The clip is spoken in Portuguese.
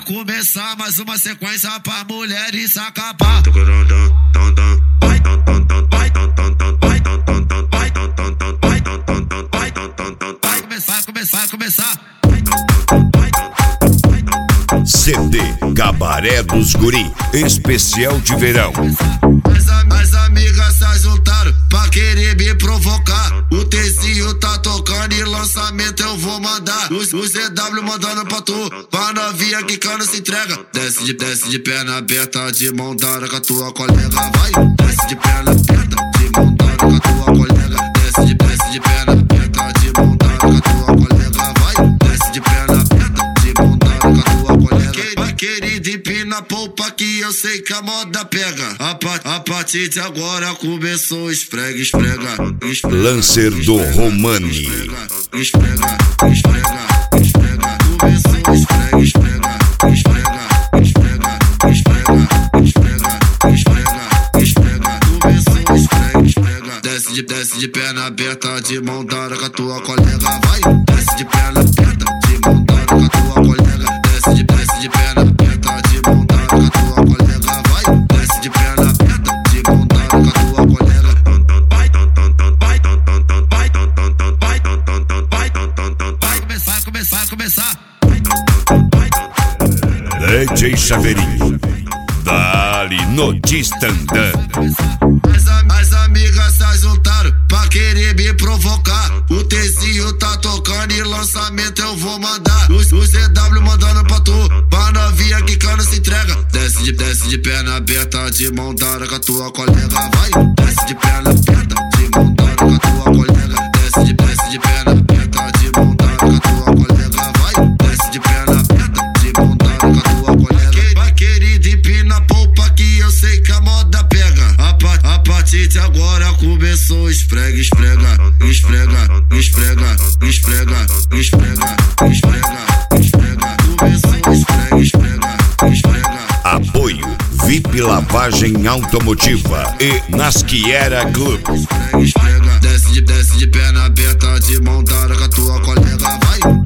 começar mais uma sequência pra mulheres acabar. Vai começar. CD Cabaré dos Guri, especial de verão. As amigas se juntaram pra querer me provocar. O Tezinho tá tocando e lançamento eu vou mandar. O ZW mandando pra tu, pra novinha que cano se entrega. Desce de perna aberta, de mão dada com a tua colega. Vai, desce de perna aberta, de mão dada com a tua colega. Desce de perna aberta, de mão dada com a tua colega. Vai, desce de perna aberta, de mão dada com a tua colega. Querida, empina a polpa que eu sei que a moda pega. A partir de agora começou esfrega. Lancer do Romani. Esfrega. Começou esfrega. Começou esfrega. Desce de perna aberta, de mão dada com a tua colega. Vai, desce de perna aberta, de mão dada com a tua colega. Desce de perna aberta, de mão dada com a tua colega. Vai, desce de perna aberta, de mão dada com a tua colega. Vai começar. DJ Chaveirinho, dali no Distandã. As amigas se juntaram pra querer me provocar. O Tezinho tá tocando e lançamento eu vou mandar. O ZW mandando pra tu, pra novinha que cano se entrega. Desce de perna aberta, de mão dada com a tua colega. Vai, desce de perna aberta, de mão dada com a tua colega. Desce de perna aberta, de mão dada com a tua colega. Vai, desce de perna aberta, de mão dada com a tua colega. Querida, empina a polpa que eu sei que a moda pega. A partir de agora começou esfrega. Começou esfrega. Apoio VIP Lavagem Automotiva e Nasquiera Club. Desce de perna aberta, de mão dada com a tua colega. Vai.